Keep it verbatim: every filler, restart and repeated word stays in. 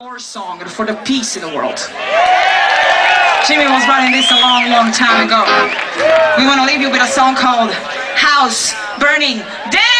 War song for the peace in the world. Jimmy was writing this a long, long time ago. We want to leave you with a song called House Burning Down.